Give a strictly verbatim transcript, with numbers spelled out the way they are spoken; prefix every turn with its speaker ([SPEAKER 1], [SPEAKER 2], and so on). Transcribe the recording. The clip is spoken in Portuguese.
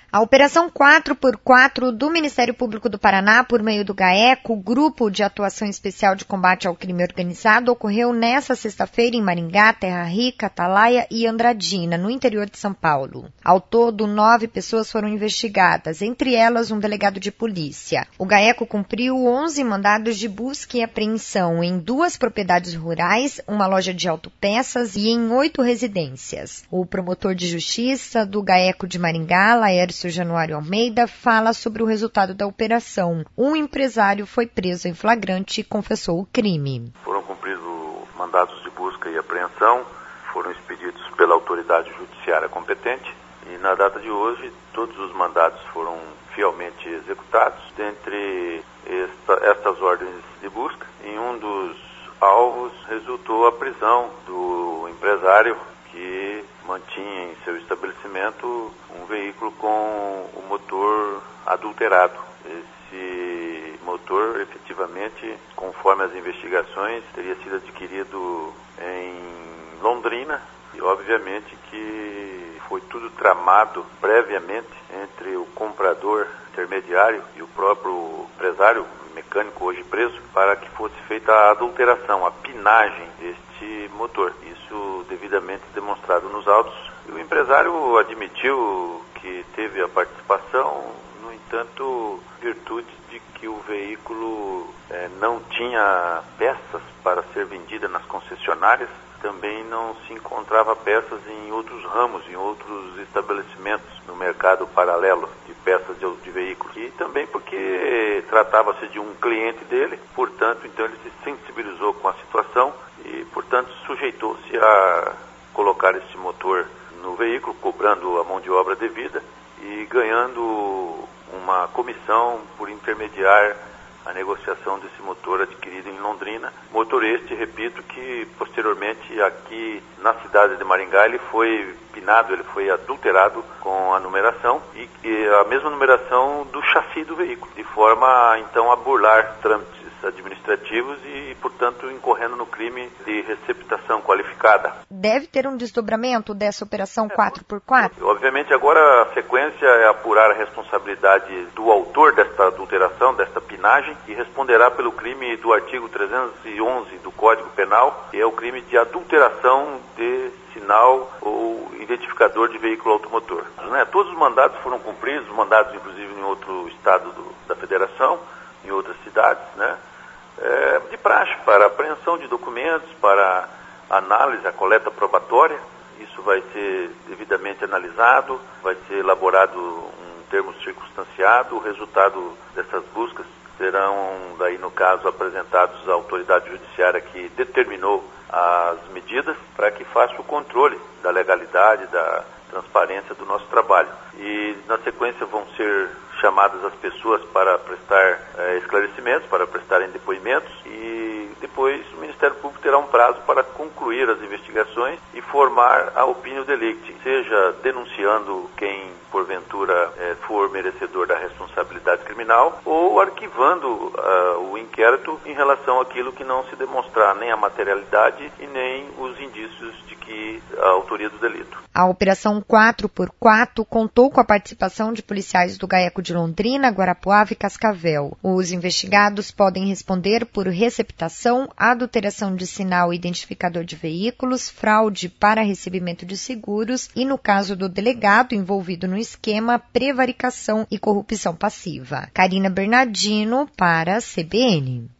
[SPEAKER 1] A Operação quatro por quatro do Ministério Público do Paraná, por meio do GAECO, Grupo de Atuação Especial de Combate ao Crime Organizado, ocorreu nesta sexta-feira em Maringá, Terra Rica, Atalaia e Andradina, no interior de São Paulo. Ao todo, nove pessoas foram investigadas, entre elas um delegado de polícia. O GAECO cumpriu onze mandados de busca e apreensão em duas propriedades rurais, uma loja de autopeças e em oito residências. O promotor de justiça do GAECO de Maringá, Laércio Januário Almeida, fala sobre o resultado da operação. Um empresário foi preso em flagrante e confessou o crime.
[SPEAKER 2] Foram cumpridos mandados de busca e apreensão, foram expedidos pela autoridade judiciária competente e na data de hoje todos os mandados foram fielmente executados. Dentre esta, estas ordens de busca, em um dos alvos resultou a prisão do empresário que mantinha em seu estabelecimento um veículo com o motor adulterado. Esse motor, efetivamente, conforme as investigações, teria sido adquirido em Londrina e, obviamente, que foi tudo tramado previamente entre o comprador intermediário e o próprio empresário, mecânico hoje preso, para que fosse feita a adulteração, a pinagem deste motor. Isso devidamente demonstrado nos autos. E o empresário admitiu que teve a participação, no entanto, virtude de que o veículo eh, não tinha peças para ser vendida nas concessionárias, também não se encontrava peças em outros ramos, em outros estabelecimentos no mercado paralelo de peças de, de veículos. E também porque tratava-se de um cliente dele, portanto, então ele se sensibilizou com a situação e, portanto, sujeitou-se a colocar esse motor no veículo, cobrando a mão de obra devida e ganhando uma comissão por intermediar a negociação desse motor adquirido em Londrina. Motor este, repito, que posteriormente aqui na cidade de Maringá ele foi pinado, ele foi adulterado com a numeração e, e a mesma numeração do chassi do veículo, de forma então a burlar trâmites administrativos e, portanto, incorrendo no crime de receptação qualificada.
[SPEAKER 1] Deve ter um desdobramento dessa operação quatro por quatro?
[SPEAKER 2] Obviamente, agora a sequência é apurar a responsabilidade do autor desta adulteração, desta pinagem, que responderá pelo crime do artigo trezentos e onze do Código Penal, que é o crime de adulteração de sinal ou identificador de veículo automotor. Né? Todos os mandados foram cumpridos, mandados inclusive em outro estado do, da federação, em outras cidades, né? É, de praxe para apreensão de documentos, para análise, a coleta probatória. Isso vai ser devidamente analisado, vai ser elaborado um termo circunstanciado. O resultado dessas buscas serão, daí no caso, apresentados à autoridade judiciária que determinou as medidas para que faça o controle da legalidade, da transparência do nosso trabalho. E na sequência vão ser chamadas as pessoas para prestar eh, esclarecimentos, para prestarem depoimentos e depois o Ministério Público terá um prazo para concluir as investigações e formar a opinião delicti, seja denunciando quem porventura eh, for merecedor da responsabilidade criminal ou arquivando uh, o inquérito em relação àquilo que não se demonstrar nem a materialidade e nem os indícios de que a autoria do delito.
[SPEAKER 1] A Operação quatro por quatro contou com a participação de policiais do GAECO de Londrina, Guarapuava e Cascavel. Os investigados podem responder por receptação, adulteração de sinal identificador de veículos, fraude para recebimento de seguros e, no caso do delegado envolvido no esquema, prevaricação e corrupção passiva. Karina Bernardino para a C B N.